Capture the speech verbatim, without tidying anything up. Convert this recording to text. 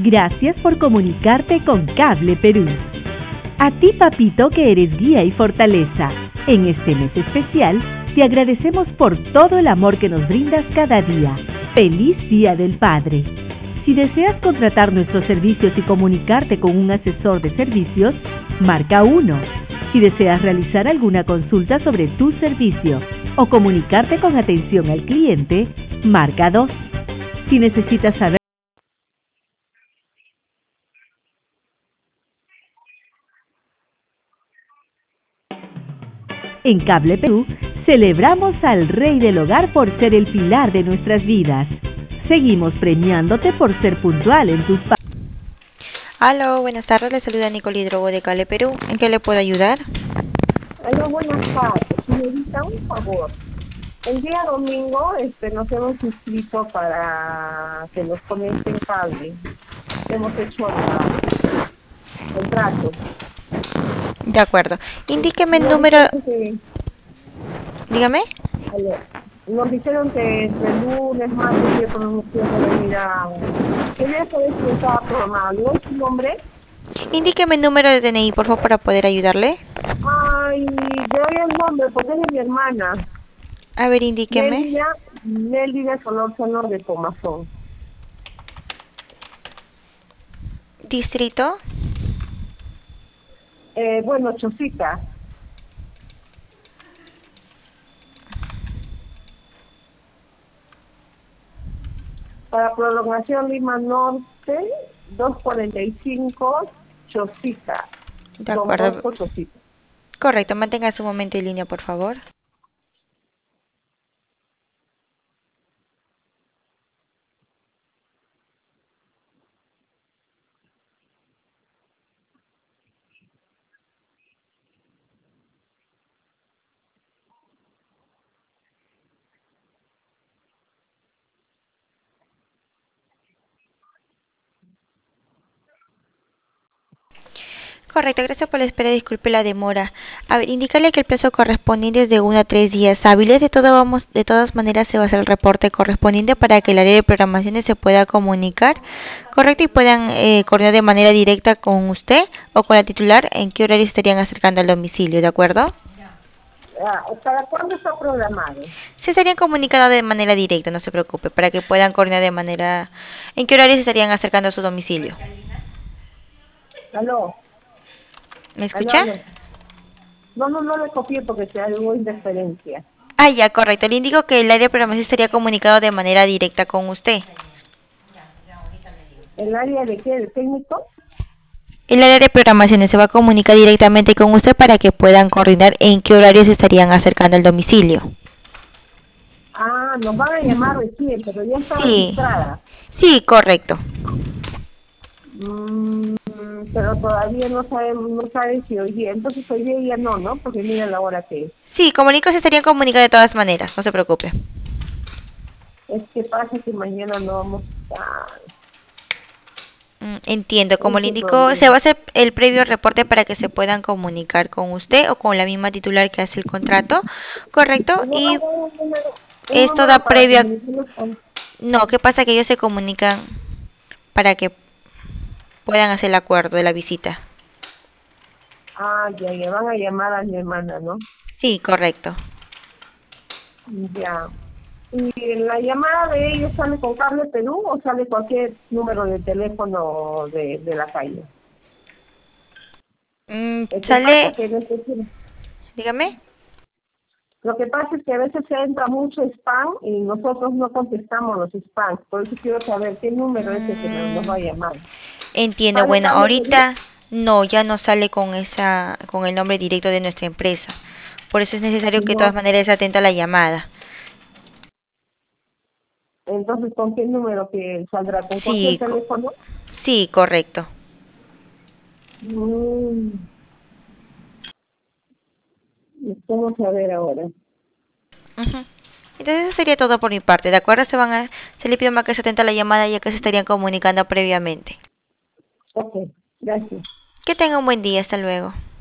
Gracias por comunicarte con Cable Perú. A ti, papito, que eres guía y fortaleza. En este mes especial, te agradecemos por todo el amor que nos brindas cada día. ¡Feliz Día del Padre! Si deseas contratar nuestros servicios y comunicarte con un asesor de servicios, marca uno. Si deseas realizar alguna consulta sobre tu servicio o comunicarte con atención al cliente, marca dos. Si necesitas saber En Cable Perú, celebramos al Rey del Hogar por ser el pilar de nuestras vidas. Seguimos premiándote por ser puntual en tus pagos. Aló, buenas tardes, le saluda Nicole Hidrogo de Cable Perú. ¿En qué le puedo ayudar? Aló, buenas tardes. Señorita, un favor. El día domingo este, nos hemos inscrito para que nos conecten cable. Hemos hecho el contrato. De acuerdo. Indíqueme el Nos número... dijeron que- Dígame. aló, Nos dijeron que entre lunes, martes y miércoles de venir a... Quería saber si estaba programado. ¿No es su nombre? Indíqueme el número de D N I, por favor, para poder ayudarle. Ay, le doy el nombre porque es de mi hermana. A ver, indíqueme. Nelvia, Nelvia Solórzano de Comazón. Distrito. Eh, bueno, Chosita. Para prolongación Lima Norte, doscientos cuarenta y cinco, Chosita. De Don acuerdo. Bosco, Chosita. Correcto, mantenga su momento en línea, por favor. Correcto, gracias por la espera, disculpe la demora. A ver, indicarle que el plazo correspondiente es de uno a tres días hábiles. De todo vamos, de todas maneras se va a hacer el reporte correspondiente para que el área de programaciones se pueda comunicar, correcto, y puedan eh, coordinar de manera directa con usted o con la titular en qué horario estarían acercando al domicilio, ¿de acuerdo? Ah, ¿para cuándo está programado? Se estarían comunicando de manera directa, no se preocupe, para que puedan coordinar de manera... ¿En qué horario se estarían acercando a su domicilio? ¿Aló? ¿Me escucha? ¿Aló? No, no, no le copié porque se algo interferencia. Ah, ya, correcto. Le indico que el área de programación estaría comunicado de manera directa con usted. ¿El área de qué? ¿De técnico? El área de programaciones se va a comunicar directamente con usted para que puedan coordinar en qué horario se estarían acercando al domicilio. Ah, nos van a llamar recién, pero ya está Sí. registrada. Sí, correcto. Mm, pero todavía no sabemos, no saben si hoy día. Entonces hoy día ya no, ¿no? Porque mira la hora que es. Sí, comunico se estarían comunicando de todas maneras, no se preocupe. Es que pasa que mañana no vamos a estar. Mm, Entiendo, como Ese le indico, problema. se va a hacer el previo reporte para que se puedan comunicar con usted o con la misma titular que hace el contrato, ¿correcto? No, Y no, un número- un esto número da para previa... comunicarnos con- No, ¿qué pasa? Que ellos se comunican para que puedan hacer el acuerdo de la visita. Ah, ya, ya van a llamar a mi hermana, ¿no? Sí, correcto. Ya. ¿Y la llamada de ellos sale con Cable Perú o sale cualquier número de teléfono de, de la calle? Mm, Es que sale, pasa que a veces- dígame. Lo que pasa es que a veces se entra mucho spam y nosotros no contestamos los spams. Por eso quiero saber qué número es el que nos nos va a llamar. Entiendo, ¿Sale bueno, Cable ahorita no, ya no sale con esa, con el nombre directo de nuestra empresa. Por eso es necesario que de No. todas maneras esté atenta a la llamada. Entonces, ¿con qué número que saldrá? ¿Con cualquier Sí, co- teléfono? sí, correcto. Mm. Vamos a ver ahora. Ujú. Entonces eso sería todo por mi parte, ¿de acuerdo? Se van a, se le pide más que se atenta a la llamada ya que se estarían comunicando previamente. Ok, gracias. Que tenga un buen día, hasta luego.